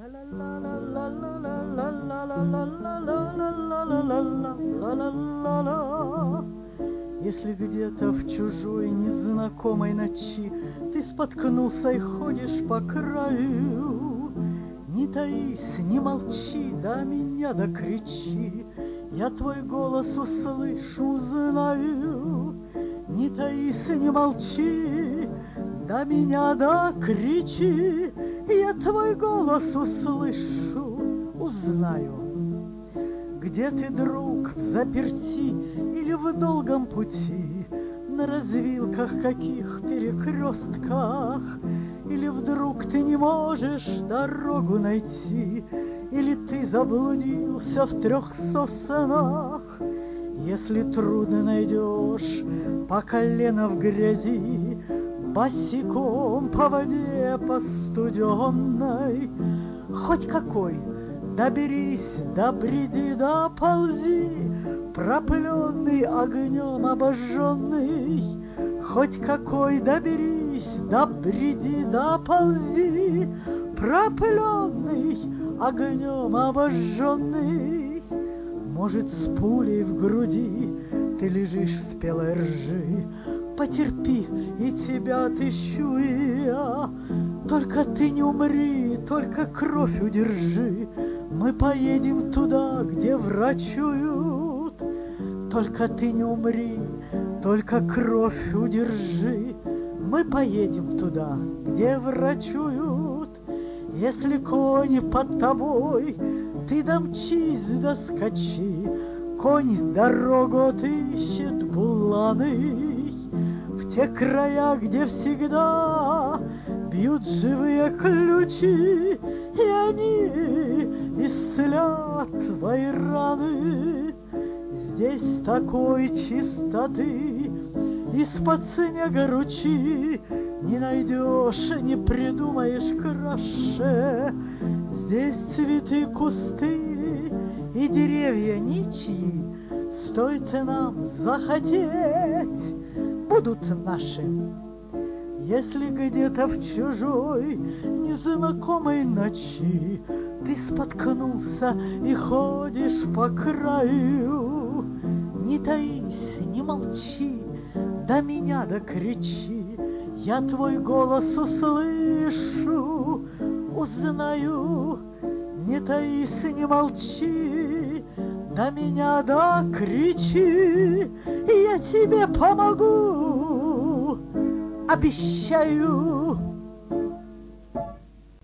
Если где-то в чужой незнакомой ночи ты споткнулся и ходишь по краю, не таись, не молчи, до меня докричи, я твой голос услышу, узнаю. Не таись, не молчи, до меня докричи, я твой голос услышу, узнаю. Где ты, друг, взаперти или в долгом пути, на развилках каких перекрестках, или вдруг ты не можешь дорогу найти, или ты заблудился в 3 соснах. Если трудно найдешь по колено в грязи, босиком по воде по студенной, хоть какой доберись, добреди, доползи, пропыленный огнем обожженный, хоть какой доберись, добреди, доползи, пропыленный огнем обожженный. Может, с пулей в груди ты лежишь спелой ржи, потерпи, и тебя отыщу и я. Только ты не умри, только кровь удержи, мы поедем туда, где врачуют. Только ты не умри, только кровь удержи, мы поедем туда, где врачуют. Если конь под тобой, ты домчись, доскочи, конь дорогу отыщет буланый. В те края, где всегда бьют живые ключи, и они исцелят твои раны. Здесь такой чистоты из-под снега ручьи не найдешь, не придумаешь краше. Здесь цветы, кусты и деревья ничьи, стоит нам захотеть, будут наши. Если где-то в чужой незнакомой ночи ты споткнулся и ходишь по краю, не таись, не молчи, до меня докричи, я твой голос услышу, узнаю. Не таись, не молчи, до меня докричи, я тебе помогу, обещаю.